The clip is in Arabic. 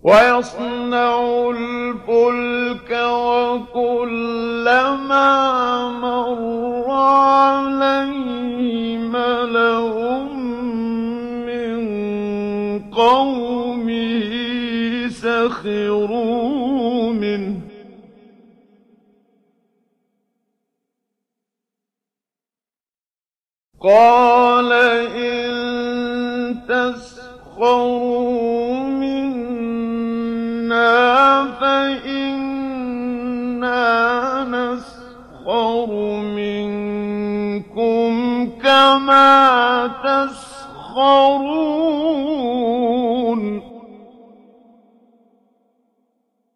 وَيَصْنَعُ الْفُلْكَ وَكُلَّمَا مَرَّ عَلَيْهِ مَلَأٌ مِّن قَوْمِهِ سَخِرُوا مِنْهُ قَالَ إِن تَسْخَرُوا مِنَّا فَإِنَّا نَسْخَرُ مِنكُمْ كَمَا تَسْخَرُونَ